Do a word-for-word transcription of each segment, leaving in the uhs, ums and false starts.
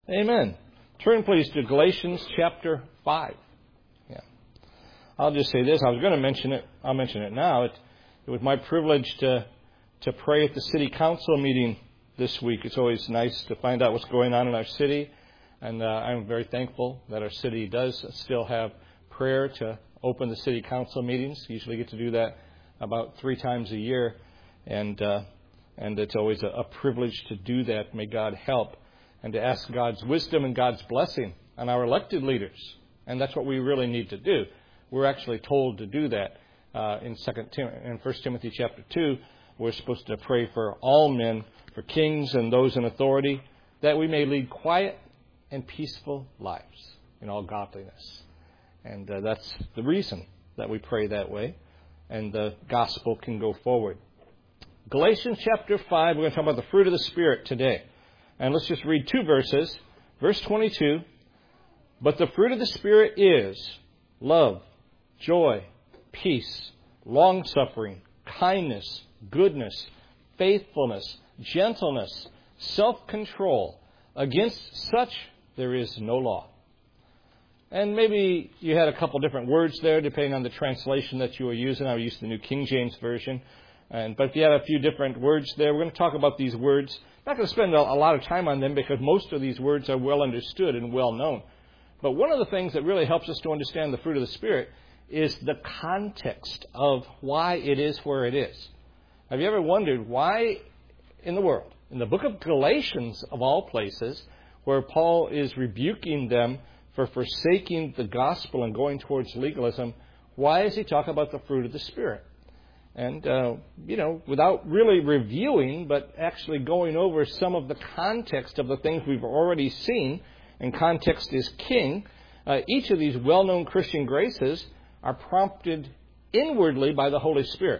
Amen. Turn, please, to Galatians chapter five. Yeah. I'll just say this. I was going to mention it. I'll mention it now. It, it was my privilege to to pray at the city council meeting this week. It's always nice to find out what's going on in our city. And uh, I'm very thankful that our city does still have prayer to open the city council meetings. Usually get to do that about three times a year. And, uh, and it's always a, a privilege to do that. May God help. And to ask God's wisdom and God's blessing on our elected leaders. And that's what we really need to do. We're actually told to do that uh, in Second Tim- in First Timothy chapter two. We're supposed to pray for all men, for kings and those in authority, that we may lead quiet and peaceful lives in all godliness. And uh, that's the reason that we pray that way. And the gospel can go forward. Galatians chapter five, we're going to talk about the fruit of the Spirit today. And let's just read two verses. Verse twenty-two, but the fruit of the Spirit is love, joy, peace, long-suffering, kindness, goodness, faithfulness, gentleness, self-control. Against such there is no law. And maybe you had a couple different words there, depending on the translation that you were using. I used the New King James Version. And, but if you had a few different words there, we're going to talk about these words. I'm not going to spend a, a lot of time on them because most of these words are well understood and well known. But one of the things that really helps us to understand the fruit of the Spirit is the context of why it is where it is. Have you ever wondered why in the world, in the book of Galatians of all places, where Paul is rebuking them for forsaking the gospel and going towards legalism, why does he talk about the fruit of the Spirit? And, uh, you know, without really reviewing, but actually going over some of the context of the things we've already seen, and context is king, uh, each of these well-known Christian graces are prompted inwardly by the Holy Spirit.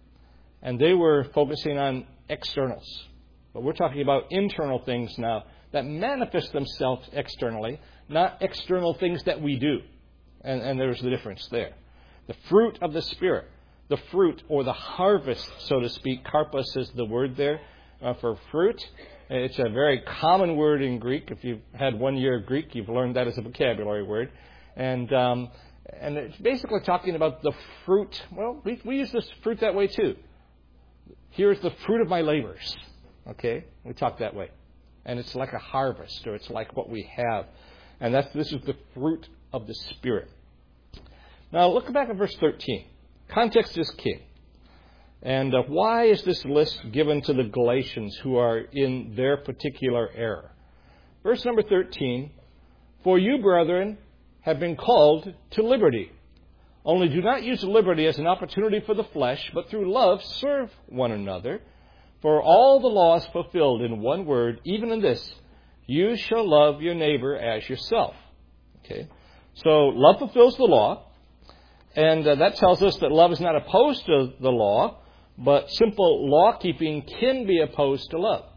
And they were focusing on externals. But we're talking about internal things now that manifest themselves externally, not external things that we do. And, and there's the difference there. The fruit of the Spirit. The fruit or the harvest, so to speak. Karpos is the word there uh, for fruit. It's a very common word in Greek. If you've had one year of Greek, you've learned that as a vocabulary word. And um, and it's basically talking about the fruit. Well, we, we use this fruit that way too. Here's the fruit of my labors. Okay? We talk that way. And it's like a harvest, or it's like what we have. And that's this is the fruit of the Spirit. Now, look back at verse thirteen. Context is king. And uh, why is this list given to the Galatians who are in their particular error? Verse number thirteen, for you, brethren, have been called to liberty. Only do not use liberty as an opportunity for the flesh, but through love serve one another. For all the law is fulfilled in one word, even in this, you shall love your neighbor as yourself. Okay, so love fulfills the law. And uh, that tells us that love is not opposed to the law, but simple law-keeping can be opposed to love.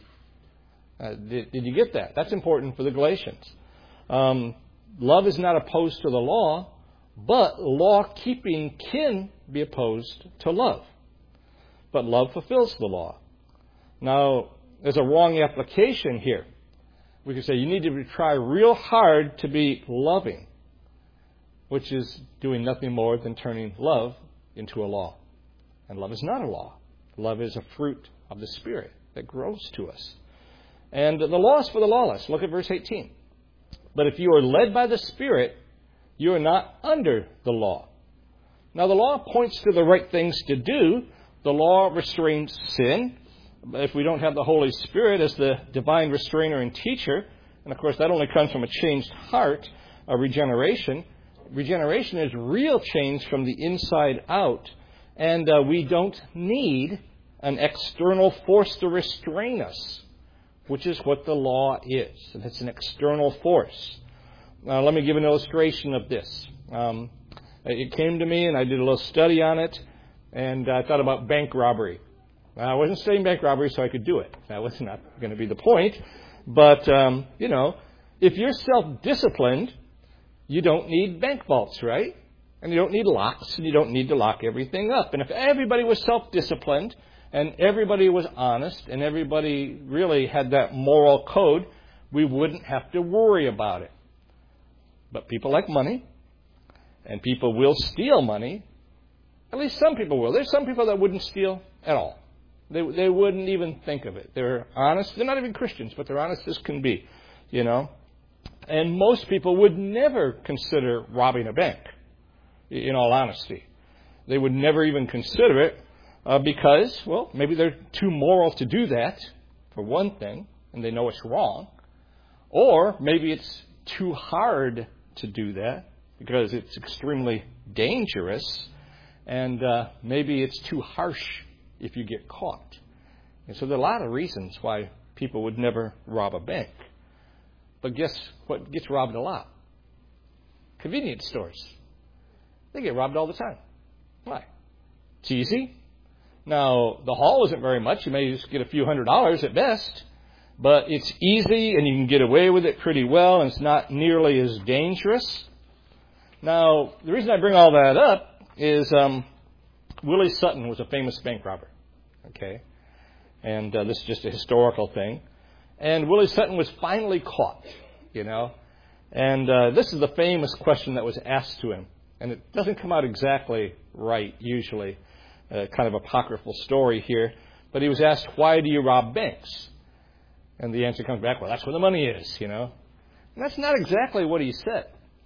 Uh, did, did you get that? That's important for the Galatians. Um, love is not opposed to the law, but law-keeping can be opposed to love. But love fulfills the law. Now, there's a wrong application here. We could say you need to try real hard to be loving, which is doing nothing more than turning love into a law. And love is not a law. Love is a fruit of the Spirit that grows to us. And the law is for the lawless. Look at verse eighteen. But if you are led by the Spirit, you are not under the law. Now, the law points to the right things to do. The law restrains sin. If we don't have the Holy Spirit as the divine restrainer and teacher, and of course that only comes from a changed heart, a regeneration. Regeneration is real change from the inside out. And uh, we don't need an external force to restrain us, which is what the law is. And it's an external force. Now, let me give an illustration of this. Um, it came to me, and I did a little study on it, and I thought about bank robbery. I wasn't studying bank robbery so I could do it. That was not going to be the point. But, um, you know, if you're self-disciplined, you don't need bank vaults, right? And you don't need locks, and you don't need to lock everything up. And if everybody was self-disciplined, and everybody was honest, and everybody really had that moral code, we wouldn't have to worry about it. But people like money, and people will steal money. At least some people will. There's some people that wouldn't steal at all. They they wouldn't even think of it. They're honest. They're not even Christians, but they're honest as can be, you know. And most people would never consider robbing a bank, in all honesty. They would never even consider it uh, because, well, maybe they're too moral to do that, for one thing, and they know it's wrong. Or maybe it's too hard to do that because it's extremely dangerous, and uh, maybe it's too harsh if you get caught. And so there are a lot of reasons why people would never rob a bank. But guess what gets robbed a lot? Convenience stores. They get robbed all the time. Why? It's easy. Now, the haul isn't very much. You may just get a few hundred dollars at best. But it's easy and you can get away with it pretty well, and it's not nearly as dangerous. Now, the reason I bring all that up is um, Willie Sutton was a famous bank robber. Okay? And uh, this is just a historical thing. And Willie Sutton was finally caught, you know. And uh, this is the famous question that was asked to him. And it doesn't come out exactly right, usually. Uh, kind of apocryphal story here. But he was asked, why do you rob banks? And the answer comes back, well, that's where the money is, you know. And that's not exactly what he said.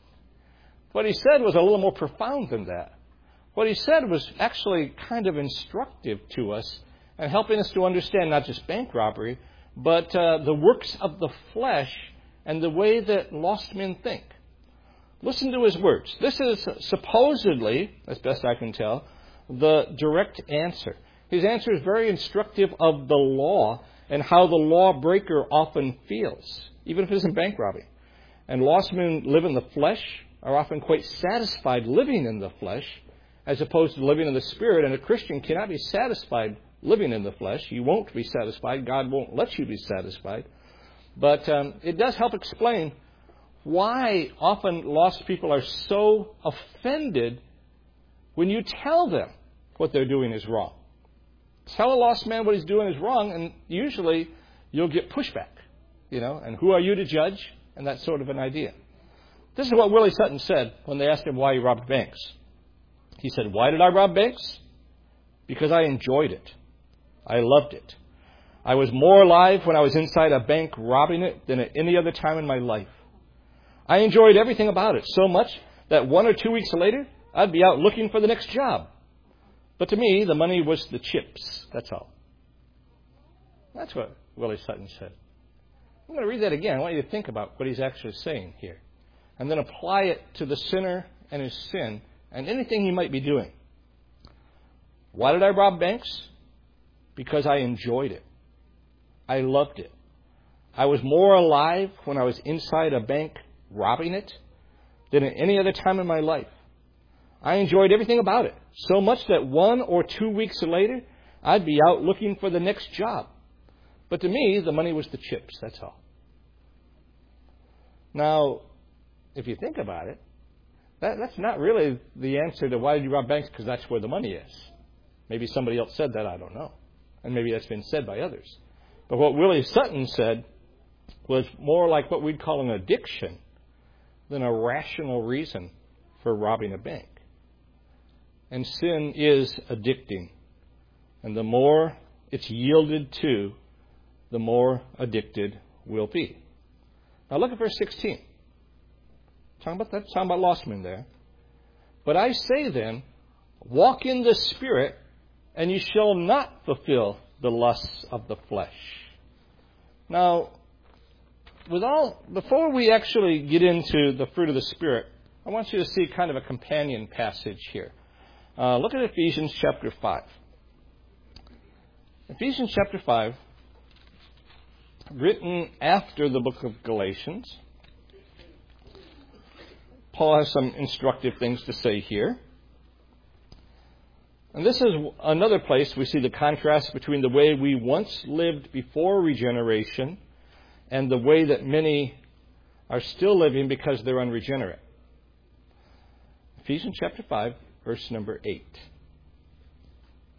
What he said was a little more profound than that. What he said was actually kind of instructive to us and helping us to understand not just bank robbery, but uh, the works of the flesh and the way that lost men think. Listen to his words. This is supposedly, as best I can tell, the direct answer. His answer is very instructive of the law and how the lawbreaker often feels, even if it isn't bank robbing. And lost men live in the flesh, are often quite satisfied living in the flesh, as opposed to living in the Spirit. And a Christian cannot be satisfied living in the flesh. You won't be satisfied. God won't let you be satisfied. But um, it does help explain why often lost people are so offended when you tell them what they're doing is wrong. Tell a lost man what he's doing is wrong, and usually you'll get pushback, you know, and who are you to judge? And that sort of an idea. This is what Willie Sutton said when they asked him why he robbed banks. He said, why did I rob banks? Because I enjoyed it. I loved it. I was more alive when I was inside a bank robbing it than at any other time in my life. I enjoyed everything about it so much that one or two weeks later, I'd be out looking for the next job. But to me, the money was the chips. That's all. That's what Willie Sutton said. I'm going to read that again. I want you to think about what he's actually saying here. And then apply it to the sinner and his sin and anything he might be doing. Why did I rob banks? Because I enjoyed it. I loved it. I was more alive when I was inside a bank robbing it than at any other time in my life. I enjoyed everything about it, so much that one or two weeks later, I'd be out looking for the next job. But to me, the money was the chips, that's all. Now, if you think about it, that, that's not really the answer to why did you rob banks, because that's where the money is. Maybe somebody else said that, I don't know. And maybe that's been said by others. But what Willie Sutton said was more like what we'd call an addiction than a rational reason for robbing a bank. And sin is addicting. And the more it's yielded to, the more addicted we'll be. Now look at verse sixteen. Talking about that, talking about lost men there. But I say then, walk in the Spirit, and you shall not fulfill the lusts of the flesh. Now, with all, before we actually get into the fruit of the Spirit, I want you to see kind of a companion passage here. Uh, look at Ephesians chapter five. Ephesians chapter five, written after the book of Galatians. Paul has some instructive things to say here. And this is another place we see the contrast between the way we once lived before regeneration and the way that many are still living because they're unregenerate. Ephesians chapter five, verse number eight.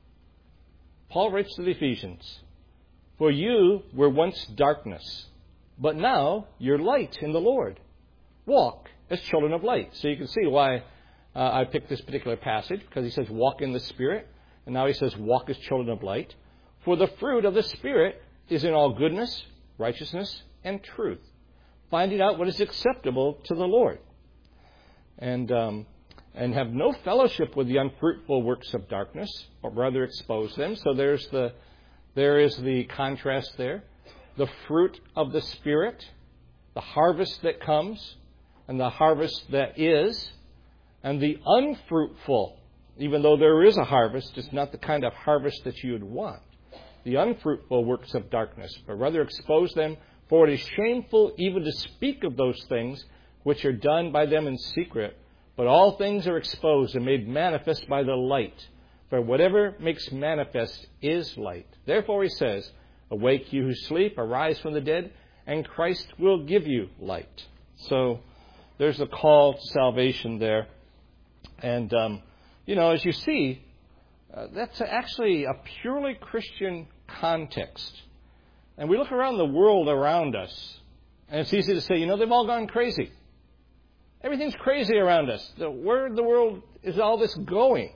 Paul writes to the Ephesians, for you were once darkness, but now you're light in the Lord. Walk as children of light. So you can see why uh, I picked this particular passage, because he says walk in the Spirit, and now he says walk as children of light. For the fruit of the Spirit is in all goodness, righteousness, and truth, finding out what is acceptable to the Lord. And um, and have no fellowship with the unfruitful works of darkness, but rather expose them. So there's the there is the contrast there. The fruit of the Spirit, the harvest that comes, and the harvest that is, and the unfruitful, even though there is a harvest, it's not the kind of harvest that you would want. The unfruitful works of darkness, but rather expose them, for it is shameful even to speak of those things which are done by them in secret. But all things are exposed and made manifest by the light. For whatever makes manifest is light. Therefore he says, awake you who sleep, arise from the dead, and Christ will give you light. So there's a call to salvation there. And, um, you know, as you see, uh, that's actually a purely Christian context. And we look around the world around us, and it's easy to say, you know, they've all gone crazy. Everything's crazy around us. The, where in the world is all this going?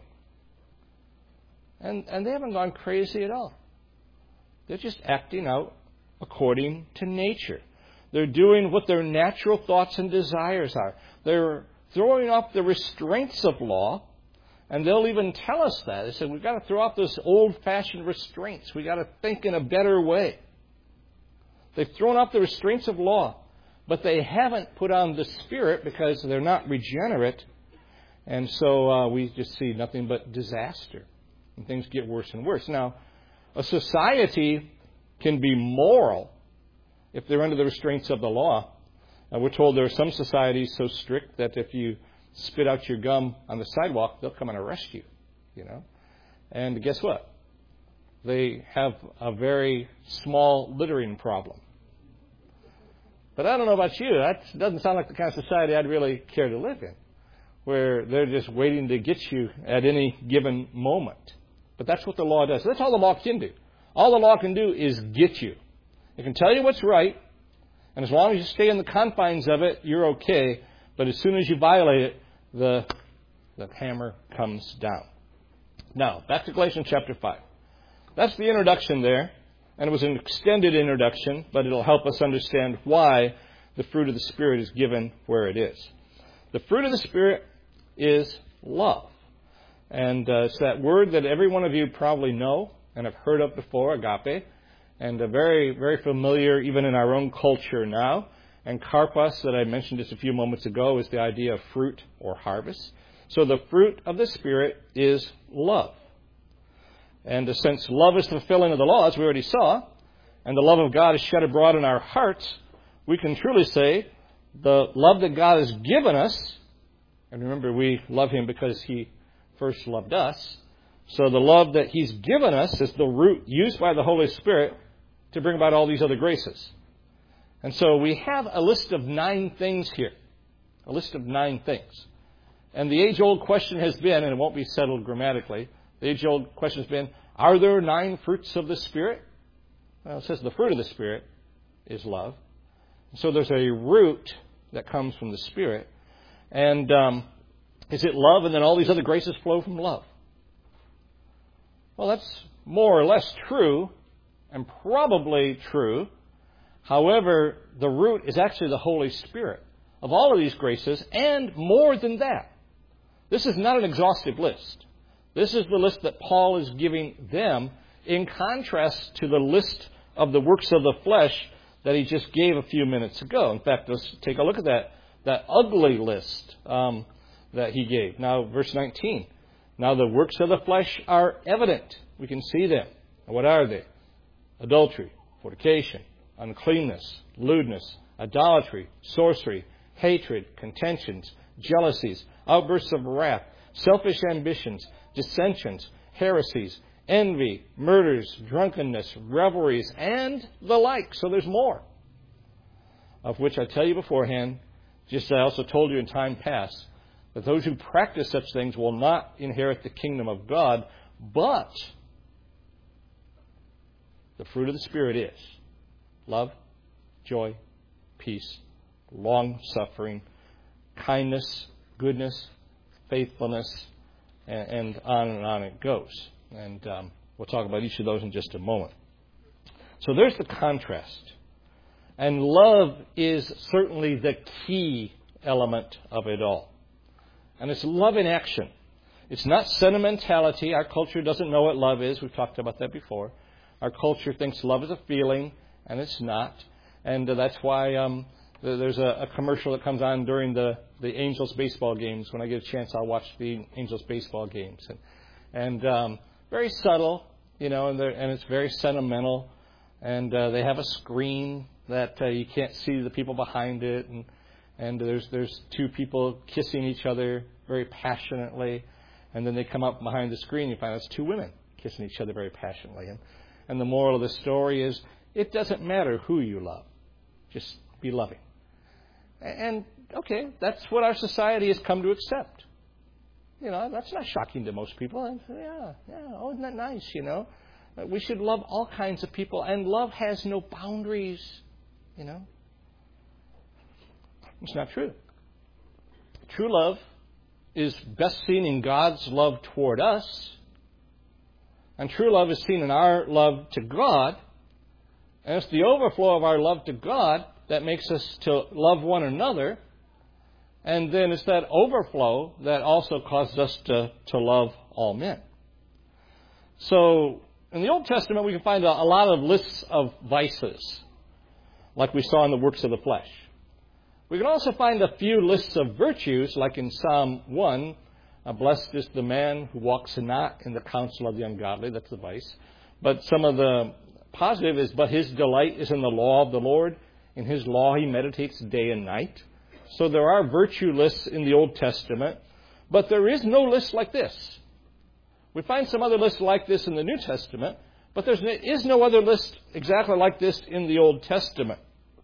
And, and they haven't gone crazy at all. They're just acting out according to nature. They're doing what their natural thoughts and desires are. They're throwing off the restraints of law, and they'll even tell us that. They say, we've got to throw off those old-fashioned restraints. We've got to think in a better way. They've thrown off the restraints of law. But they haven't put on the Spirit because they're not regenerate. And so uh, we just see nothing but disaster. And things get worse and worse. Now, a society can be moral if they're under the restraints of the law. Uh, we're told there are some societies so strict that if you spit out your gum on the sidewalk, they'll come and arrest you. You know. And guess what? They have a very small littering problem. But I don't know about you. That doesn't sound like the kind of society I'd really care to live in, where they're just waiting to get you at any given moment. But that's what the law does. That's all the law can do. All the law can do is get you. It can tell you what's right, and as long as you stay in the confines of it, you're okay. But as soon as you violate it, the, the hammer comes down. Now, back to Galatians chapter five. That's the introduction there. And it was an extended introduction, but it'll help us understand why the fruit of the Spirit is given where it is. The fruit of the Spirit is love. And uh, it's that word that every one of you probably know and have heard of before, agape, and uh, very, very familiar even in our own culture now. And karpos, that I mentioned just a few moments ago, is the idea of fruit or harvest. So the fruit of the Spirit is love. And since love is the fulfilling of the law, as we already saw, and the love of God is shed abroad in our hearts, we can truly say the love that God has given us, and remember we love Him because He first loved us, so the love that He's given us is the root used by the Holy Spirit to bring about all these other graces. And so we have a list of nine things here, a list of nine things. And the age-old question has been, and it won't be settled grammatically, the age-old question has been, are there nine fruits of the Spirit? Well, it says the fruit of the Spirit is love. So there's a root that comes from the Spirit. And um, is it love, and then all these other graces flow from love? Well, that's more or less true, and probably true. However, the root is actually the Holy Spirit of all of these graces, and more than that. This is not an exhaustive list. This is the list that Paul is giving them in contrast to the list of the works of the flesh that he just gave a few minutes ago. In fact, let's take a look at that, that ugly list um, that he gave. Now, verse nineteen. Now the works of the flesh are evident. We can see them. What are they? Adultery, fornication, uncleanness, lewdness, idolatry, sorcery, hatred, contentions, jealousies, outbursts of wrath, selfish ambitions, dissensions, heresies, envy, murders, drunkenness, revelries, and the like. So there's more. Of which I tell you beforehand, just as I also told you in time past, that those who practice such things will not inherit the kingdom of God, but the fruit of the Spirit is love, joy, peace, long-suffering, kindness, goodness, faithfulness, and, and on and on it goes. And um, we'll talk about each of those in just a moment. So there's the contrast. And love is certainly the key element of it all. And it's love in action. It's not sentimentality. Our culture doesn't know what love is. We've talked about that before. Our culture thinks love is a feeling, and it's not. And uh, that's why um, there's a, a commercial that comes on during the, the Angels baseball games. When I get a chance, I'll watch the Angels baseball games. And, and um, very subtle, you know, and, and it's very sentimental. And uh, they have a screen that uh, you can't see the people behind it. And, and there's there's two people kissing each other very passionately. And then they come up behind the screen, you find it's two women kissing each other very passionately. And, and the moral of the story is, it doesn't matter who you love. Just be loving. And, okay, that's what our society has come to accept. You know, that's not shocking to most people. And, yeah, yeah, oh, isn't that nice, you know? We should love all kinds of people, and love has no boundaries, you know? It's not true. True love is best seen in God's love toward us. And true love is seen in our love to God. And it's the overflow of our love to God that makes us to love one another. And then it's that overflow that also causes us to, to love all men. So in the Old Testament, we can find a, a lot of lists of vices, like we saw in the works of the flesh. We can also find a few lists of virtues, like in Psalm one, uh, blessed is the man who walks not in the counsel of the ungodly. That's the vice. But some of the positive is, but his delight is in the law of the Lord. In his law he meditates day and night. So there are virtue lists in the Old Testament, but there is no list like this. We find some other lists like this in the New Testament, but there is no other list exactly like this in the Old Testament.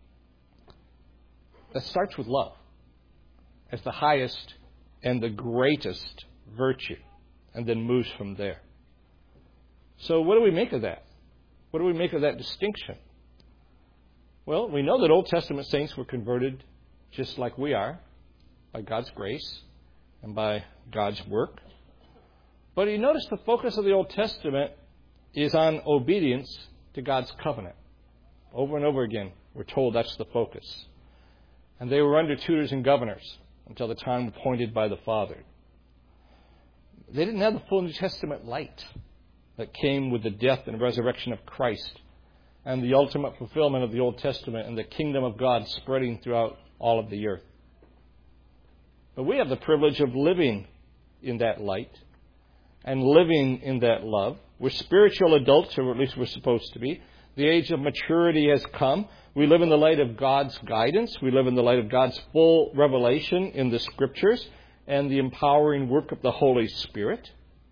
That starts with love as the highest and the greatest virtue, and then moves from there. So what do we make of that? What do we make of that distinction? Well, we know that Old Testament saints were converted just like we are, by God's grace and by God's work. But you notice the focus of the Old Testament is on obedience to God's covenant. Over and over again, we're told that's the focus. And they were under tutors and governors until the time appointed by the Father. They didn't have the full New Testament light that came with the death and resurrection of Christ and the ultimate fulfillment of the Old Testament and the kingdom of God spreading throughout all of the earth. But we have the privilege of living in that light and living in that love. We're spiritual adults, or at least we're supposed to be. The age of maturity has come. We live in the light of God's guidance. We live in the light of God's full revelation in the Scriptures and the empowering work of the Holy Spirit.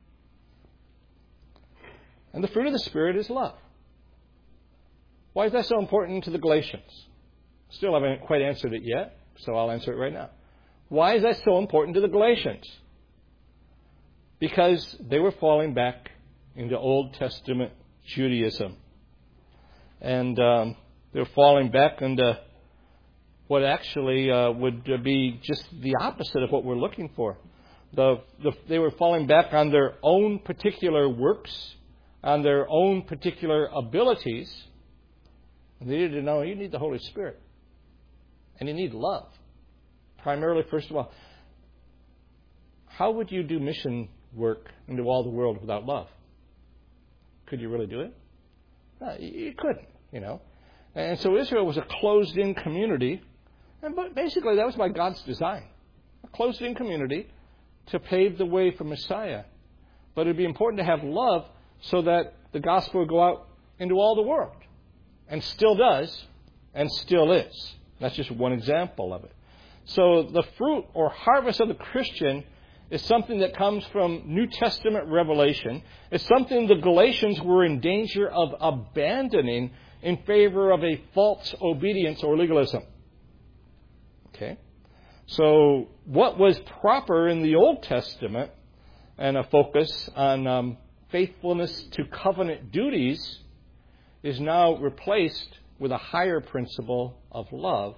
And the fruit of the Spirit is love. Why is that so important to the Galatians? Still haven't quite answered it yet, so I'll answer it right now. Why is that so important to the Galatians? Because they were falling back into Old Testament Judaism. And um, they're falling back into what actually uh, would be just the opposite of what we're looking for. The, the, they were falling back on their own particular works, on their own particular abilities. And they needed to know you need the Holy Spirit. And you need love. Primarily, first of all, how would you do mission work into all the world without love? Could you really do it? No, you couldn't, you know. And so Israel was a closed-in community. And but basically, that was by God's design. A closed-in community to pave the way for Messiah. But it would be important to have love so that the gospel would go out into all the world. And still does, and still is. That's just one example of it. So the fruit or harvest of the Christian is something that comes from New Testament revelation. It's something the Galatians were in danger of abandoning in favor of a false obedience or legalism. Okay? So what was proper in the Old Testament and a focus on um, faithfulness to covenant duties is now replaced with a higher principle of love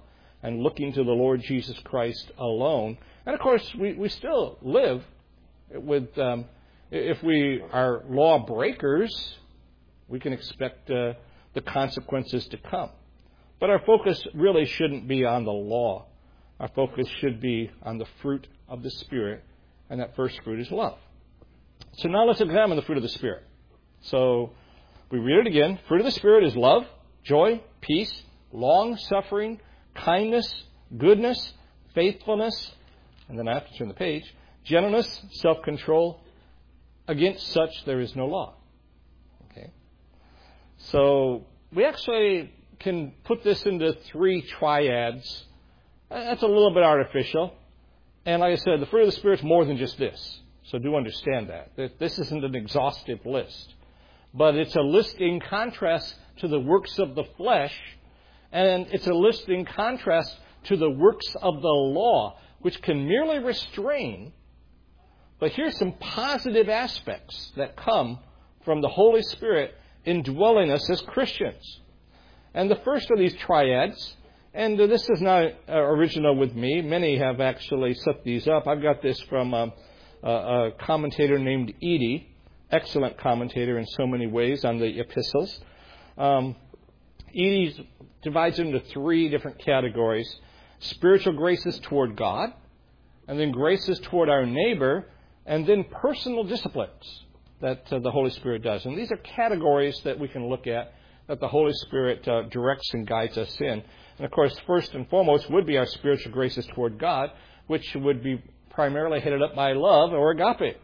and looking to the Lord Jesus Christ alone. And of course, we, we still live with, um, if we are law breakers, we can expect uh, the consequences to come. But our focus really shouldn't be on the law. Our focus should be on the fruit of the Spirit, and that first fruit is love. So now let's examine the fruit of the Spirit. So we read it again. Fruit of the Spirit is love, joy, peace, long-suffering, kindness, goodness, faithfulness, and then I have to turn the page, gentleness, self-control. Against such there is no law. Okay. So we actually can put this into three triads. That's a little bit artificial. And like I said, the fruit of the Spirit is more than just this. So do understand that. This isn't an exhaustive list. But it's a list in contrast to the works of the flesh. And it's a list in contrast to the works of the law, which can merely restrain. But here's some positive aspects that come from the Holy Spirit indwelling us as Christians. And the first of these triads, and this is not original with me. Many have actually set these up. I've got this from a, a commentator named Eady, excellent commentator in so many ways on the epistles. Um, Eady divides into three different categories. Spiritual graces toward God, and then graces toward our neighbor, and then personal disciplines that uh, the Holy Spirit does. And these are categories that we can look at that the Holy Spirit uh, directs and guides us in. And of course, first and foremost would be our spiritual graces toward God, which would be primarily headed up by love or agape.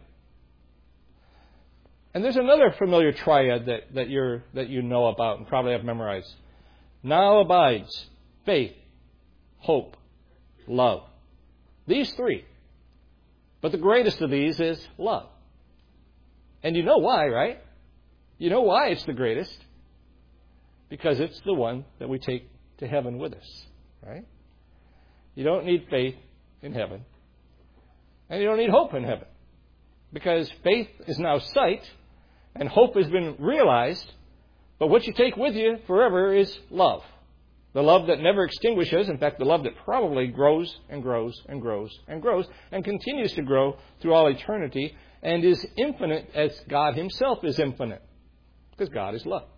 And there's another familiar triad that, that, you're, that you know about and probably have memorized. Now abides faith, hope, love. These three. But the greatest of these is love. And you know why, right? You know why it's the greatest. Because it's the one that we take to heaven with us, right? You don't need faith in heaven. And you don't need hope in heaven. Because faith is now sight, and hope has been realized. But what you take with you forever is love. The love that never extinguishes. In fact, the love that probably grows and grows and grows and grows and continues to grow through all eternity and is infinite as God Himself is infinite. Because God is love.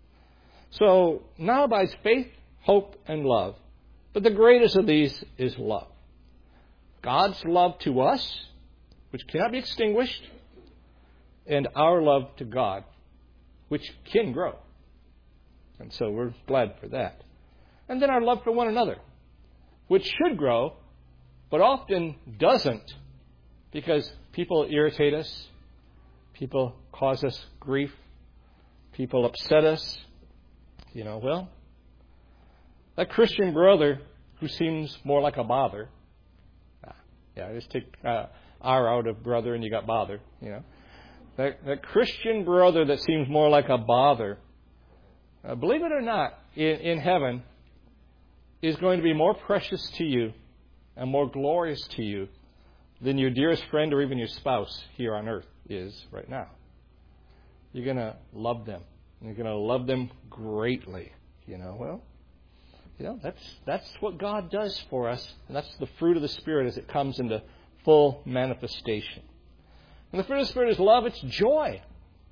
So now abides faith, hope, and love. But the greatest of these is love. God's love to us, which cannot be extinguished, and our love to God, which can grow. And so we're glad for that. And then our love for one another, which should grow, but often doesn't, because people irritate us, people cause us grief, people upset us. You know, well, that Christian brother who seems more like a bother. Yeah, just take uh, R out of brother and you got bother, you know. That, that Christian brother that seems more like a bother, uh, believe it or not, in, in heaven, is going to be more precious to you and more glorious to you than your dearest friend or even your spouse here on earth is right now. You're going to love them. You're going to love them greatly. You know, well, you know, that's that's what God does for us. And that's the fruit of the Spirit as it comes into full manifestation. And the fruit of the Spirit is love. It's joy.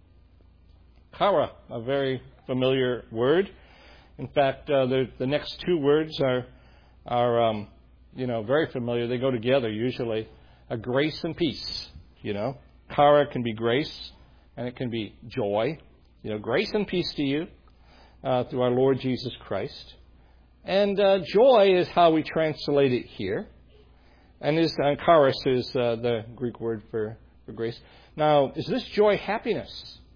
Chara, a very familiar word. In fact, uh, the, the next two words are, are um, you know, very familiar. They go together usually. A grace and peace, you know. Chara can be grace, and it can be joy. You know, grace and peace to you uh, through our Lord Jesus Christ. And uh, joy is how we translate it here. And is uh, charis is uh, the Greek word for, for grace. Now, is this joy happiness?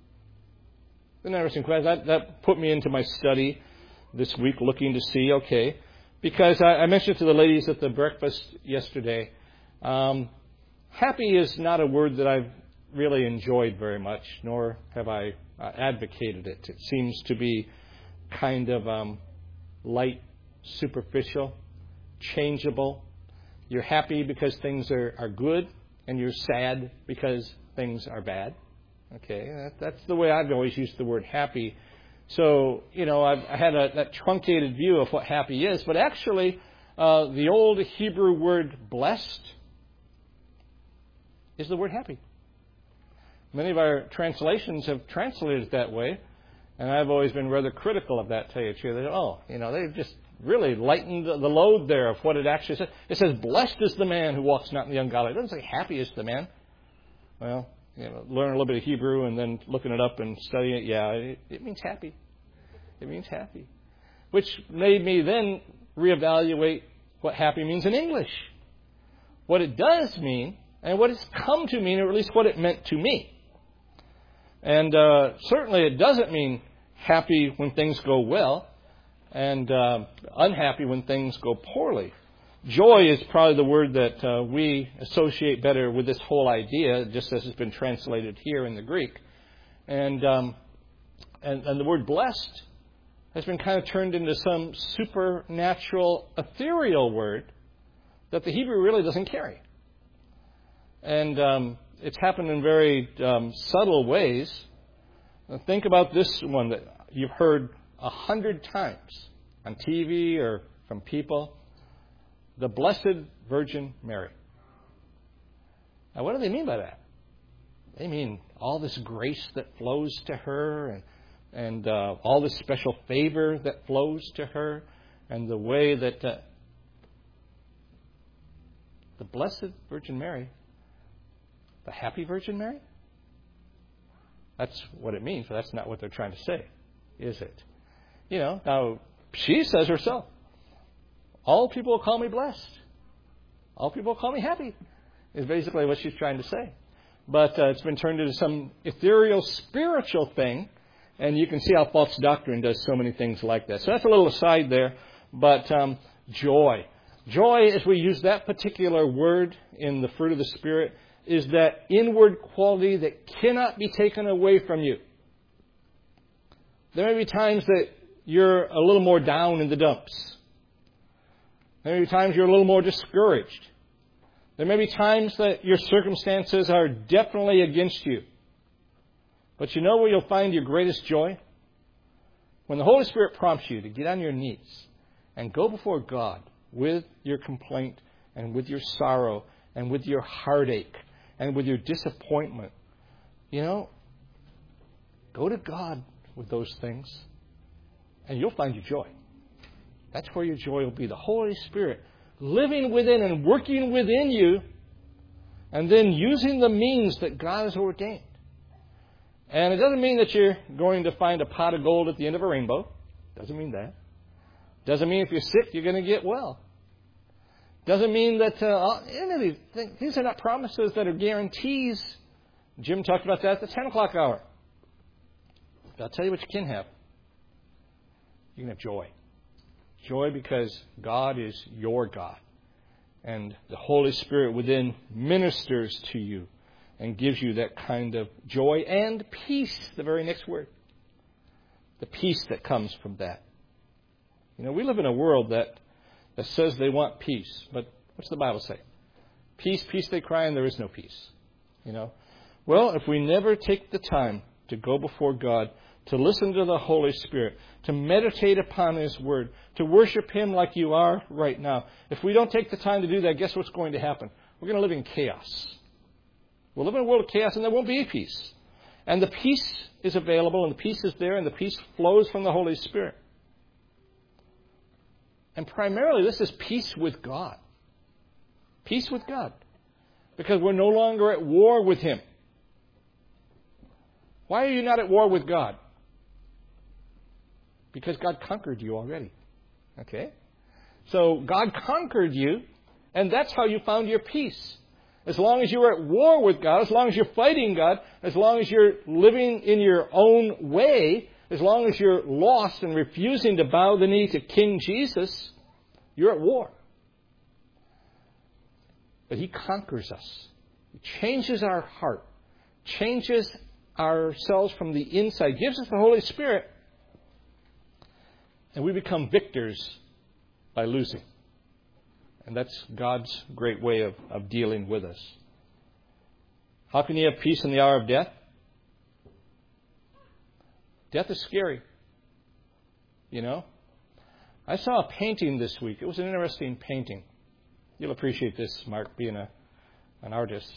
An interesting question. That, that put me into my study this week, looking to see, okay, because I, I mentioned to the ladies at the breakfast yesterday, um, happy is not a word that I've really enjoyed very much, nor have I uh, advocated it. It seems to be kind of um, light, superficial, changeable. You're happy because things are, are good, and you're sad because things are bad. Okay, that, that's the way I've always used the word happy. So, you know, I've, I had a, that truncated view of what happy is, but actually Uh, the old Hebrew word blessed is the word happy. Many of our translations have translated it that way, and I've always been rather critical of that, tell you the truth. They, oh, you know, they've just really lightened the load there of what it actually says. It says, blessed is the man who walks not in the ungodly. It doesn't say happy is the man. Well, you know, learn a little bit of Hebrew and then looking it up and studying it, yeah, it, it means happy. It means happy. Which made me then reevaluate what happy means in English. What it does mean, and what it's come to mean, or at least what it meant to me. And uh, certainly it doesn't mean happy when things go well, and uh, unhappy when things go poorly. Joy is probably the word that uh, we associate better with this whole idea, just as it's been translated here in the Greek. And, um, and, and the word blessed has been kind of turned into some supernatural, ethereal word that the Hebrew really doesn't carry. And um, it's happened in very um, subtle ways. Now think about this one that you've heard a hundred times on T V or from people. The Blessed Virgin Mary. Now, what do they mean by that? They mean all this grace that flows to her, and and uh, all this special favor that flows to her, and the way that uh, the Blessed Virgin Mary, the Happy Virgin Mary? That's what it means, but that's not what they're trying to say, is it? You know, now, she says herself, all people will call me blessed. All people will call me happy, is basically what she's trying to say. But uh, it's been turned into some ethereal, spiritual thing, and you can see how false doctrine does so many things like that. So that's a little aside there. But um, joy. Joy, as we use that particular word in the fruit of the Spirit, is that inward quality that cannot be taken away from you. There may be times that you're a little more down in the dumps. There may be times you're a little more discouraged. There may be times that your circumstances are definitely against you. But you know where you'll find your greatest joy? When the Holy Spirit prompts you to get on your knees and go before God with your complaint and with your sorrow and with your heartache and with your disappointment. You know, go to God with those things and you'll find your joy. That's where your joy will be. The Holy Spirit living within and working within you, and then using the means that God has ordained. And it doesn't mean that you're going to find a pot of gold at the end of a rainbow. Doesn't mean that. Doesn't mean if you're sick, you're going to get well. Doesn't mean that uh, any of these things, these are not promises that are guarantees. Jim talked about that at the ten o'clock hour. But I'll tell you what you can have. You can have joy. Joy because God is your God. And the Holy Spirit within ministers to you and gives you that kind of joy and peace, the very next word. The peace that comes from that. You know, we live in a world that, that says they want peace. But what's the Bible say? Peace, peace they cry, and there is no peace. You know? Well, if we never take the time to go before God, to listen to the Holy Spirit, to meditate upon His Word, to worship Him like you are right now, if we don't take the time to do that, guess what's going to happen? We're going to live in chaos. We'll live in a world of chaos, and there won't be peace. And the peace is available, and the peace is there, and the peace flows from the Holy Spirit. And primarily, this is peace with God. Peace with God. Because we're no longer at war with Him. Why are you not at war with God? Because God conquered you already. Okay? So God conquered you, and that's how you found your peace. As long as you're at war with God, as long as you're fighting God, as long as you're living in your own way, as long as you're lost and refusing to bow the knee to King Jesus, you're at war. But He conquers us. He changes our heart, changes ourselves from the inside, gives us the Holy Spirit, and we become victors by losing. And that's God's great way of, of dealing with us. How can you have peace in the hour of death? Death is scary. You know? I saw a painting this week. It was an interesting painting. You'll appreciate this, Mark, being a an artist.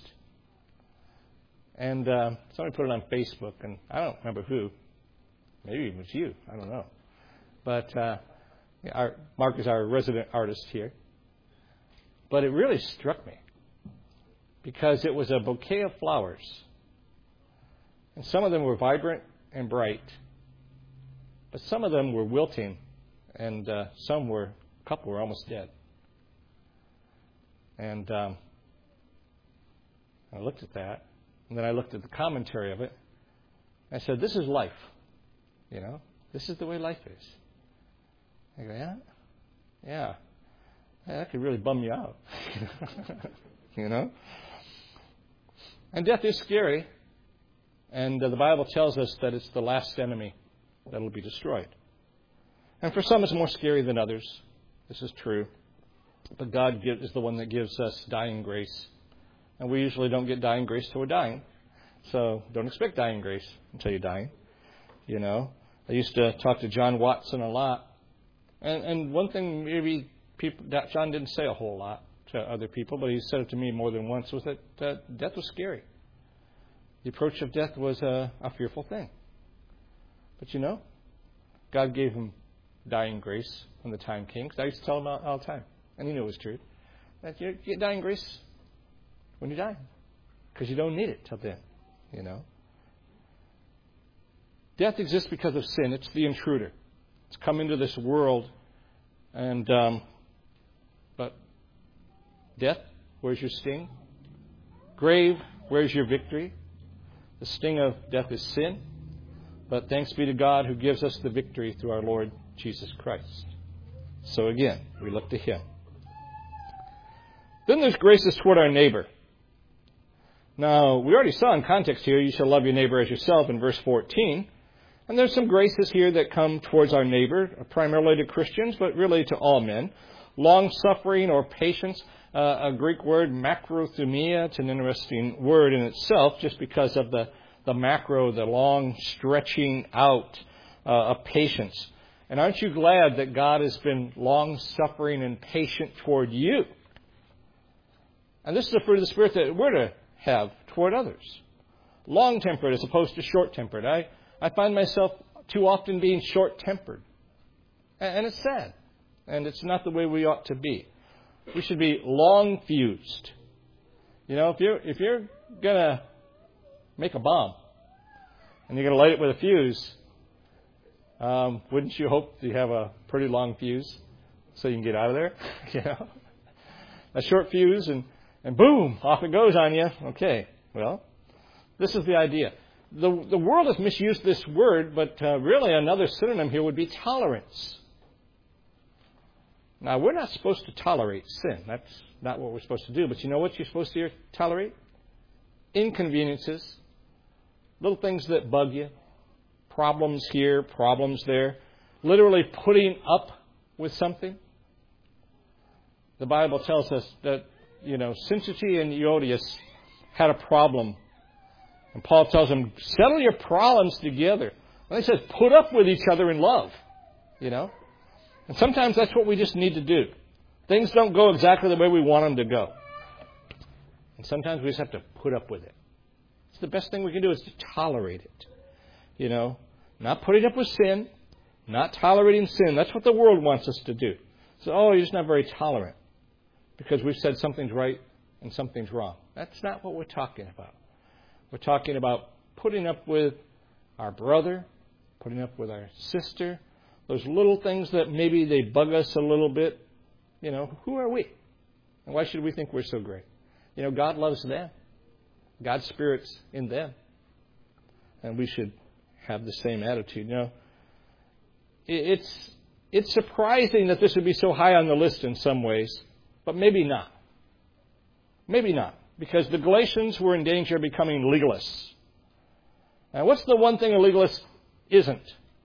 And uh, somebody put it on Facebook, and I don't remember who. Maybe it was you. I don't know. But uh, our, Mark is our resident artist here. But it really struck me because it was a bouquet of flowers. And some of them were vibrant and bright. But some of them were wilting, and uh, some were, a couple were almost dead. And um, I looked at that, and then I looked at the commentary of it. I said, this is life. You know, this is the way life is. I go, yeah? Yeah. Yeah, that could really bum you out. You know? And death is scary. And uh, the Bible tells us that it's the last enemy that will be destroyed. And for some it's more scary than others. This is true. But God give, is the one that gives us dying grace. And we usually don't get dying grace till we're dying. So don't expect dying grace until you're dying. You know, I used to talk to John Watson a lot. And, and one thing maybe people, that John didn't say a whole lot to other people, but he said it to me more than once, was that uh, death was scary. The approach of death was a, a fearful thing. But you know, God gave him dying grace when the time came. Because I used to tell him all, all the time, and he knew it was true, that you get dying grace when you die. Because you don't need it till then, you know. Death exists because of sin. It's the intruder. It's come into this world. And, um, but death, where's your sting? Grave, where's your victory? The sting of death is sin. But thanks be to God who gives us the victory through our Lord Jesus Christ. So again, we look to Him. Then there's graces toward our neighbor. Now, we already saw in context here, you shall love your neighbor as yourself in verse fourteen. And there's some graces here that come towards our neighbor, primarily to Christians, but really to all men. Long-suffering or patience, uh, a Greek word, macrothumia. It's an interesting word in itself, just because of the, the macro, the long stretching out uh, of patience. And aren't you glad that God has been long-suffering and patient toward you? And this is the fruit of the Spirit that we're to have toward others. Long-tempered as opposed to short-tempered. I, I find myself too often being short-tempered. And it's sad. And it's not the way we ought to be. We should be long-fused. You know, if you're, if you're going to make a bomb and you're going to light it with a fuse, um, wouldn't you hope you have a pretty long fuse so you can get out of there? You know, a short fuse and, and boom, off it goes on you. Okay, well, this is the idea. The, the world has misused this word, but uh, really another synonym here would be tolerance. Now, we're not supposed to tolerate sin. That's not what we're supposed to do. But you know what you're supposed to tolerate? Inconveniences, little things that bug you, problems here, problems there, literally putting up with something. The Bible tells us that, you know, Syntyche and Euodias had a problem. And Paul tells them, settle your problems together. And he says, put up with each other in love. You know? And sometimes that's what we just need to do. Things don't go exactly the way we want them to go. And sometimes we just have to put up with it. It's the best thing we can do is to tolerate it. You know? Not putting up with sin. Not tolerating sin. That's what the world wants us to do. So, oh, you're just not very tolerant. Because we've said something's right and something's wrong. That's not what we're talking about. We're talking about putting up with our brother, putting up with our sister, those little things that maybe they bug us a little bit. You know, who are we? And why should we think we're so great? You know, God loves them. God's Spirit's in them. And we should have the same attitude. You know, it's, it's surprising that this would be so high on the list in some ways, but maybe not. Maybe not. Because the Galatians were in danger of becoming legalists. Now, what's the one thing a legalist isn't?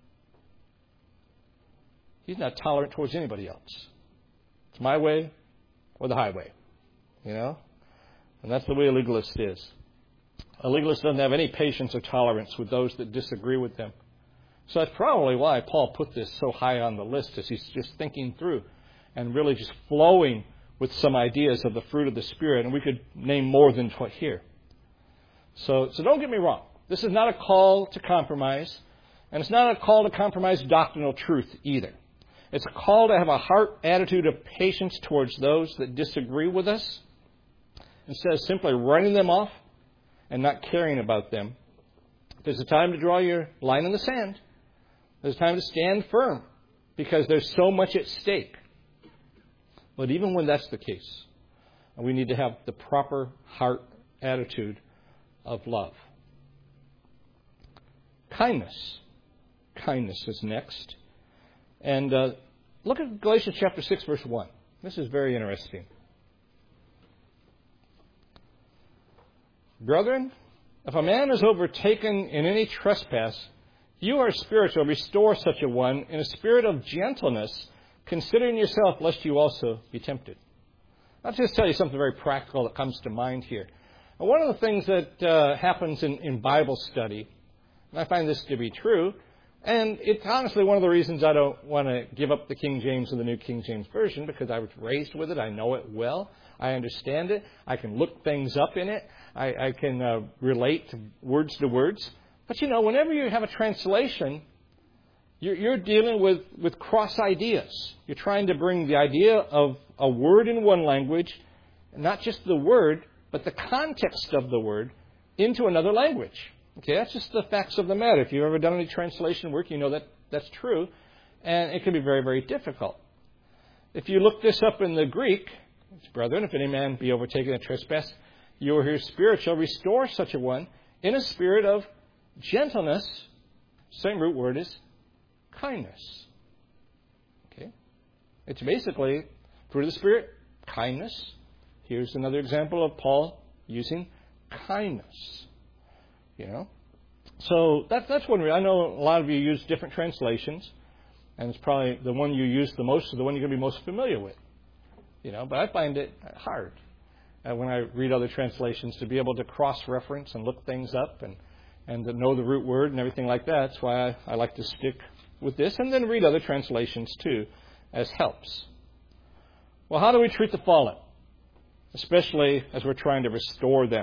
He's not tolerant towards anybody else. It's my way or the highway. You know? And that's the way a legalist is. A legalist doesn't have any patience or tolerance with those that disagree with them. So that's probably why Paul put this so high on the list, as he's just thinking through and really just flowing with some ideas of the fruit of the Spirit. And we could name more than what here. So, so don't get me wrong. This is not a call to compromise. And it's not a call to compromise doctrinal truth either. It's a call to have a heart attitude of patience towards those that disagree with us, instead of simply writing them off and not caring about them. There's a time to draw your line in the sand. There's a time to stand firm, because there's so much at stake. But even when that's the case, we need to have the proper heart attitude of love. Kindness. Kindness is next. And uh, look at Galatians chapter six, verse one. This is very interesting. Brethren, if a man is overtaken in any trespass, you are spiritual, restore such a one in a spirit of gentleness, considering yourself, lest you also be tempted. I'll just tell you something very practical that comes to mind here. One of the things that uh, happens in, in Bible study, and I find this to be true, and it's honestly one of the reasons I don't want to give up the King James and the New King James Version, because I was raised with it. I know it well. I understand it. I can look things up in it. I, I can uh, relate to words to words. But, you know, whenever you have a translation, you're, you're dealing with, with cross ideas. You're trying to bring the idea of a word in one language, not just the word, but the context of the word, into another language. Okay, that's just the facts of the matter. If you've ever done any translation work, you know that that's true. And it can be very, very difficult. If you look this up in the Greek, it's, brethren, if any man be overtaken in trespass, you are here spiritual, restore such a one in a spirit of gentleness. Same root word is kindness. Okay, it's basically fruit of the Spirit, kindness. Here's another example of Paul using kindness. You know, so that, that's one reason. I know a lot of you use different translations, and it's probably the one you use the most is the one you're going to be most familiar with. You know, but I find it hard uh, when I read other translations to be able to cross-reference and look things up and, and to know the root word and everything like that. That's why I, I like to stick with this and then read other translations too, as helps. Well, how do we treat the fallen? Especially as we're trying to restore them.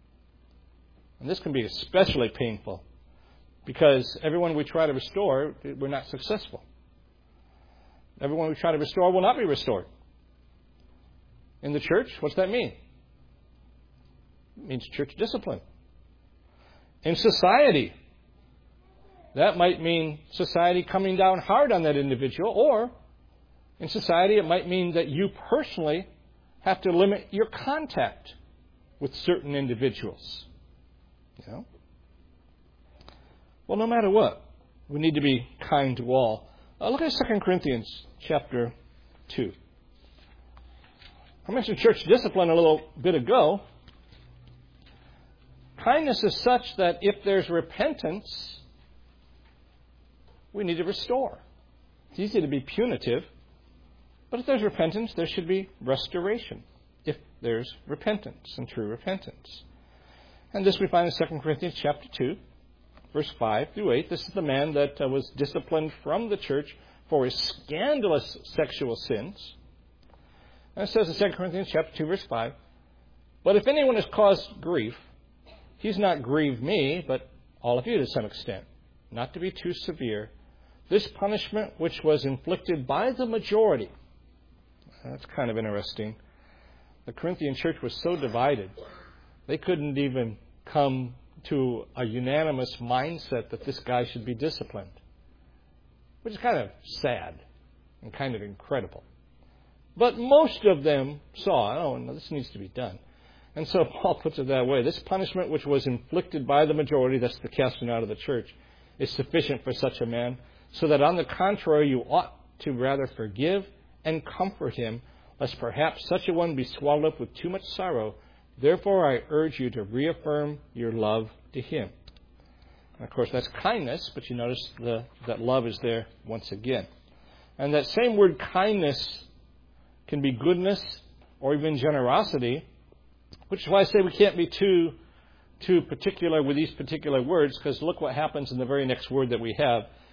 And this can be especially painful because everyone we try to restore, we're not successful. Everyone we try to restore will not be restored. In the church, what's that mean? It means church discipline. In society, that might mean society coming down hard on that individual, or in society it might mean that you personally have to limit your contact with certain individuals. You know? Well, no matter what, we need to be kind to all. Uh, look at Second Corinthians chapter two. I mentioned church discipline a little bit ago. Kindness is such that if there's repentance, we need to restore. It's easy to be punitive, but if there's repentance, there should be restoration, if there's repentance and true repentance. And this we find in Second Corinthians chapter two, verse five through eight. This is the man that uh, was disciplined from the church for his scandalous sexual sins. And it says in Second Corinthians chapter two, verse five, but if anyone has caused grief, he's not grieved me, but all of you to some extent. Not to be too severe, this punishment which was inflicted by the majority. That's kind of interesting. The Corinthian church was so divided, they couldn't even come to a unanimous mindset that this guy should be disciplined, which is kind of sad and kind of incredible. But most of them saw, oh, no, this needs to be done. And so Paul puts it that way. This punishment which was inflicted by the majority, that's the casting out of the church, is sufficient for such a man, so that on the contrary you ought to rather forgive and comfort him, lest perhaps such a one be swallowed up with too much sorrow. Therefore I urge you to reaffirm your love to him. And of course that's kindness, but you notice the, that love is there once again. And that same word kindness can be goodness or even generosity, which is why I say we can't be too too particular with these particular words, because look what happens in the very next word that we have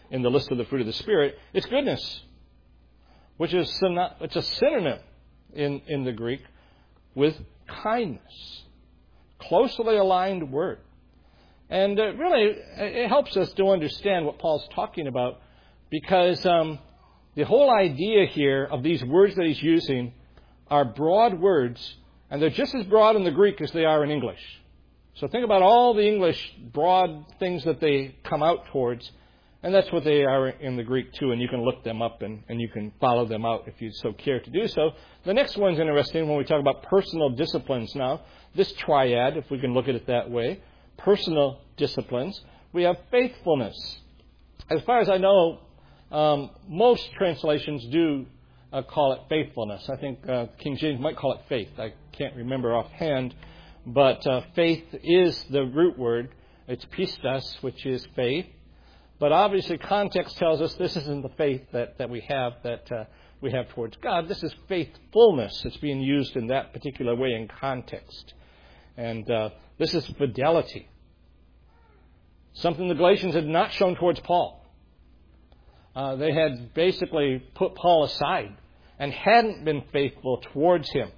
in the list of the fruit of the Spirit, it's goodness, which is it's a synonym in, in the Greek with kindness. Closely aligned word. And uh, really, it helps us to understand what Paul's talking about, because um, the whole idea here of these words that he's using are broad words, and they're just as broad in the Greek as they are in English. So think about all the English broad things that they come out towards, and that's what they are in the Greek too, and you can look them up and, and you can follow them out if you so care to do so. The next one's interesting when we talk about personal disciplines now. This triad, if we can look at it that way, personal disciplines, we have faithfulness. As far as I know, um, most translations do uh, call it faithfulness. I think uh, King James might call it faith. I can't remember offhand, but uh, faith is the root word. It's pistos, which is faith. But obviously context tells us this isn't the faith that, that we have that uh, we have towards God. This is faithfulness. It's being used in that particular way in context. And uh, this is fidelity. Something the Galatians had not shown towards Paul. Uh, they had basically put Paul aside and hadn't been faithful towards him.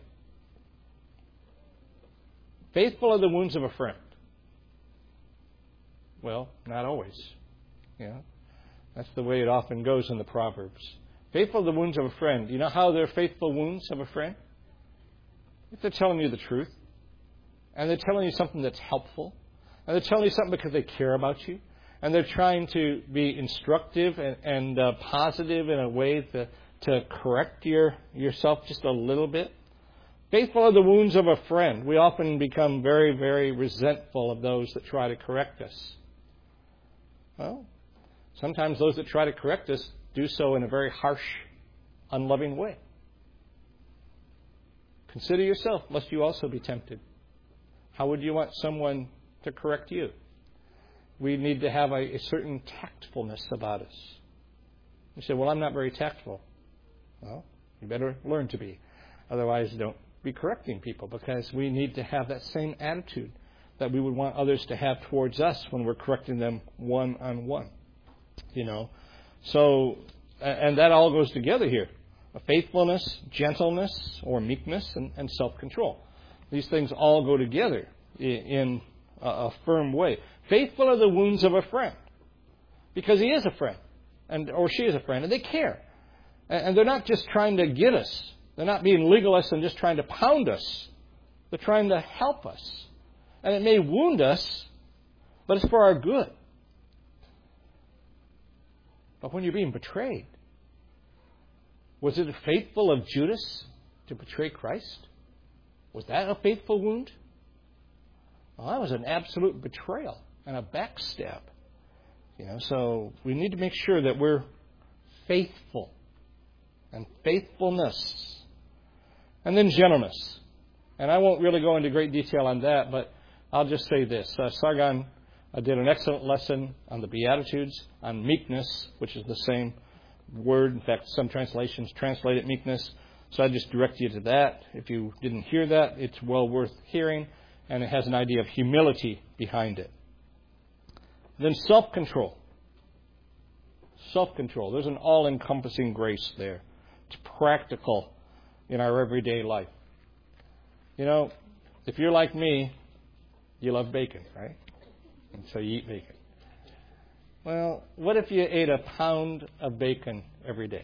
Faithful are the wounds of a friend. Well, not always. Yeah, that's the way it often goes in the Proverbs. Faithful are the wounds of a friend. You know how they're faithful wounds of a friend? If they're telling you the truth, and they're telling you something that's helpful, and they're telling you something because they care about you, and they're trying to be instructive and, and uh, positive in a way to, to correct your yourself just a little bit. Faithful are the wounds of a friend. We often become very, very resentful of those that try to correct us. Well, sometimes those that try to correct us do so in a very harsh, unloving way. Consider yourself, lest you also be tempted. How would you want someone to correct you? We need to have a, a certain tactfulness about us. You say, well, I'm not very tactful. Well, you better learn to be. Otherwise, don't be correcting people, because we need to have that same attitude that we would want others to have towards us when we're correcting them one-on-one. You know, so, and that all goes together here. Faithfulness, gentleness, or meekness, and, and self-control. These things all go together in a, a firm way. Faithful are the wounds of a friend, because he is a friend, and or she is a friend, and they care. And, and they're not just trying to get us. They're not being legalists and just trying to pound us. They're trying to help us. And it may wound us, but it's for our good. But when you're being betrayed, was it faithful of Judas to betray Christ? Was that a faithful wound? Well, that was an absolute betrayal and a backstab. You know, so we need to make sure that we're faithful, and faithfulness. And then gentleness. And I won't really go into great detail on that, but I'll just say this. Uh, Sargon uh, did an excellent lesson on the Beatitudes, on meekness, which is the same word. In fact, some translations translate it meekness. So I just direct you to that. If you didn't hear that, it's well worth hearing, and it has an idea of humility behind it. Then self-control. Self-control. There's an all-encompassing grace there. It's practical in our everyday life. You know, if you're like me, you love bacon, right? And so you eat bacon. Well, what if you ate a pound of bacon every day?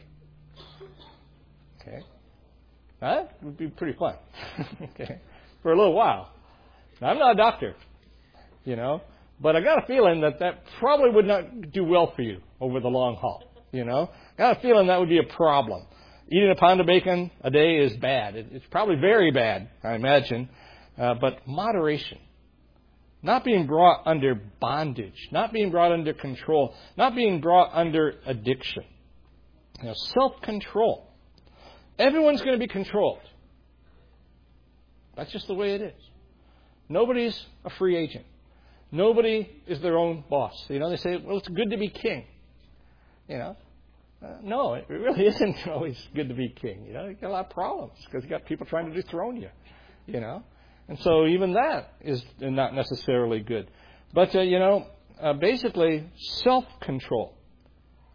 Okay. Now, that would be pretty fun. Okay. For a little while. Now, I'm not a doctor, you know, but I got a feeling that that probably would not do well for you over the long haul, you know. I got a feeling that would be a problem. Eating a pound of bacon a day is bad. It's probably very bad, I imagine. Uh, but moderation. Not being brought under bondage. Not being brought under control. Not being brought under addiction. You know, self-control. Everyone's going to be controlled. That's just the way it is. Nobody's a free agent. Nobody is their own boss. You know, they say, well, it's good to be king. You know. Uh, no, it really isn't always good to be king. You know, you got a lot of problems because you got people trying to dethrone you. You know, and so even that is not necessarily good. But uh, you know, uh, basically self-control.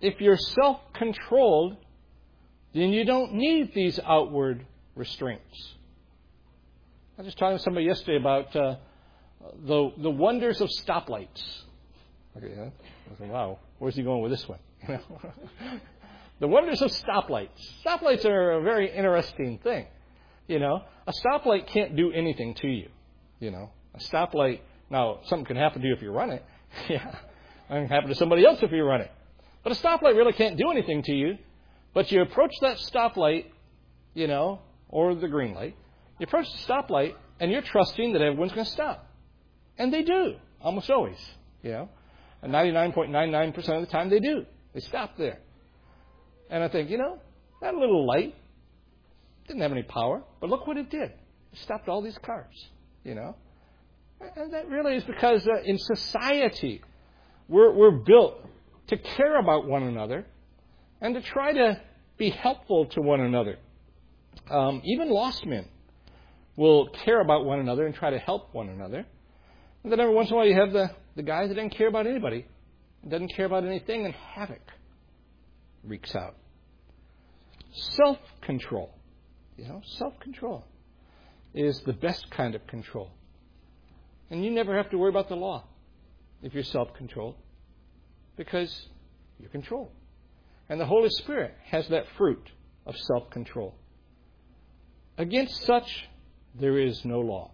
if you're self-controlled, then you don't need these outward restraints. I was just talking to somebody yesterday about uh, the the wonders of stoplights. Okay, yeah. I said, wow, where's he going with this one? You know? The wonders of stoplights. Stoplights are a very interesting thing. You know, a stoplight can't do anything to you. You know, a stoplight, now, something can happen to you if you run it. Yeah. It can happen to somebody else if you run it. But a stoplight really can't do anything to you. But you approach that stoplight, you know, or the green light. You approach the stoplight, and you're trusting that everyone's going to stop. And they do, almost always. You know, and ninety-nine point nine nine percent of the time they do. They stop there. And I think, you know, that little light didn't have any power, but look what it did. It stopped all these cars, you know. And that really is because uh, in society, we're, we're built to care about one another and to try to be helpful to one another. Um, even lost men will care about one another and try to help one another. And then every once in a while you have the, the guy that doesn't care about anybody, doesn't care about anything, and havoc wreaks out. Self-control, you know, self-control is the best kind of control. And you never have to worry about the law if you're self-controlled, because you're controlled. And the Holy Spirit has that fruit of self-control. Against such, there is no law.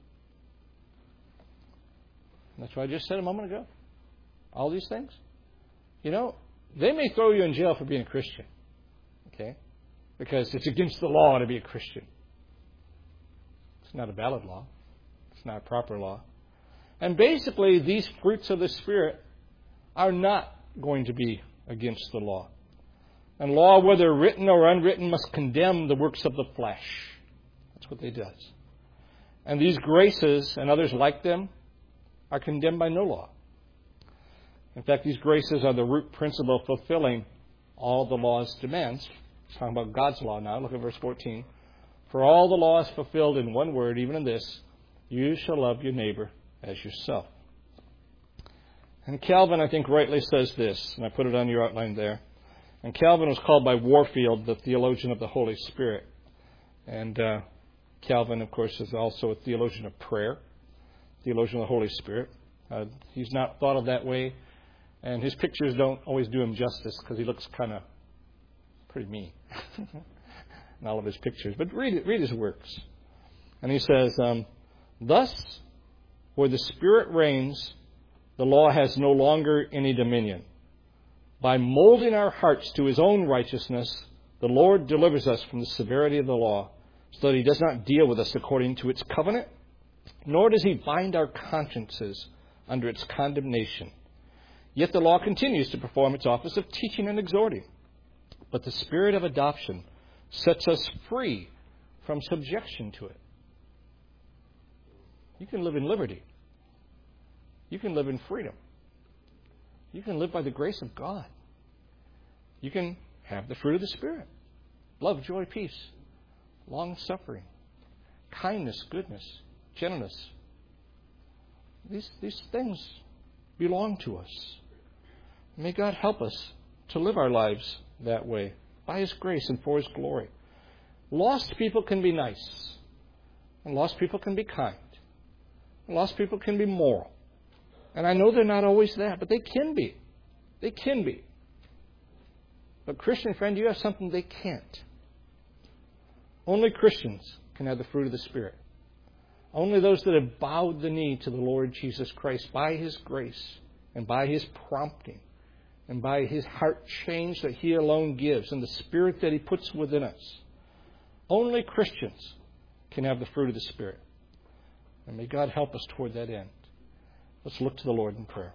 And that's what I just said a moment ago. All these things. You know, they may throw you in jail for being a Christian. Okay? Because it's against the law to be a Christian. It's not a valid law. It's not a proper law. And basically, these fruits of the Spirit are not going to be against the law. And law, whether written or unwritten, must condemn the works of the flesh. That's what they does. And these graces, and others like them, are condemned by no law. In fact, these graces are the root principle fulfilling all the law's demands. It's talking about God's law now. Look at verse fourteen. For all the law is fulfilled in one word, even in this, you shall love your neighbor as yourself. And Calvin, I think, rightly says this, and I put it on your outline there. And Calvin was called by Warfield the theologian of the Holy Spirit. And uh, Calvin, of course, is also a theologian of prayer, theologian of the Holy Spirit. Uh, he's not thought of that way, and his pictures don't always do him justice because he looks kind of pretty mean in all of his pictures. But read it, read his works. And he says, um, thus, where the Spirit reigns, the law has no longer any dominion. By molding our hearts to His own righteousness, the Lord delivers us from the severity of the law, so that He does not deal with us according to its covenant, nor does He bind our consciences under its condemnation. Yet the law continues to perform its office of teaching and exhorting. But the Spirit of adoption sets us free from subjection to it. You can live in liberty. You can live in freedom. You can live by the grace of God. You can have the fruit of the Spirit. Love, joy, peace, long-suffering, kindness, goodness, gentleness. These, these things belong to us. May God help us to live our lives that way, by His grace and for His glory. Lost people can be nice, and lost people can be kind. Lost people can be moral. And I know they're not always that, but they can be. They can be. But Christian friend, you have something they can't. Only Christians can have the fruit of the Spirit. Only those that have bowed the knee to the Lord Jesus Christ by His grace and by His prompting and by His heart change that He alone gives and the Spirit that He puts within us. Only Christians can have the fruit of the Spirit. And may God help us toward that end. Let's look to the Lord in prayer.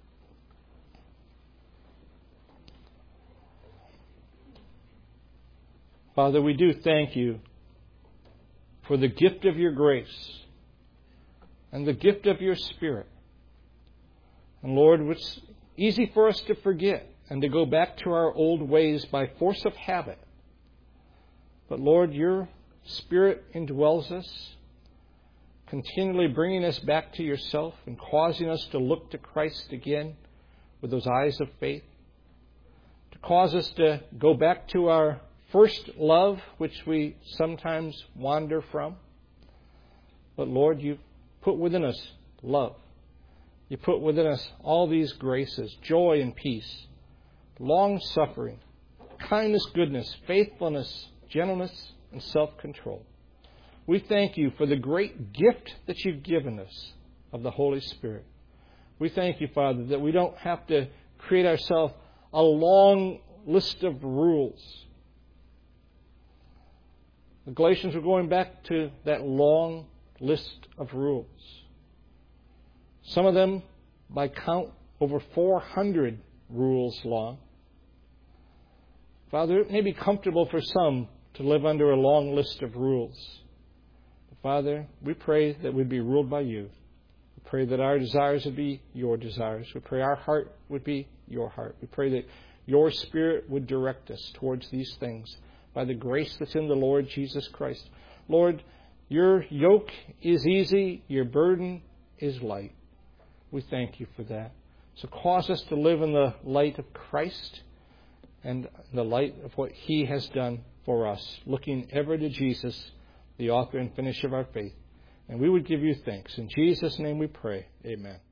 Father, we do thank You for the gift of Your grace and the gift of Your Spirit. And Lord, it's easy for us to forget and to go back to our old ways by force of habit. But Lord, Your Spirit indwells us, continually bringing us back to Yourself and causing us to look to Christ again with those eyes of faith. cause us to go back to our first love, which we sometimes wander from. But Lord, you put within us love. You put within us all these graces, joy and peace, long-suffering, kindness, goodness, faithfulness, gentleness, and self-control. We thank you for the great gift that you've given us of the Holy Spirit. We thank you, Father, that we don't have to create ourselves a long list of rules. The Galatians were going back to that long list of rules. Some of them, by count, over four hundred rules long. Father, it may be comfortable for some to live under a long list of rules. But Father, we pray that we'd be ruled by you. We pray that our desires would be your desires. We pray our heart would be your heart. We pray that your Spirit would direct us towards these things by the grace that's in the Lord Jesus Christ. Lord, your yoke is easy, your burden is light. We thank you for that. So cause us to live in the light of Christ and the light of what He has done for us, looking ever to Jesus, the author and finisher of our faith. And we would give you thanks. In Jesus' name we pray. Amen.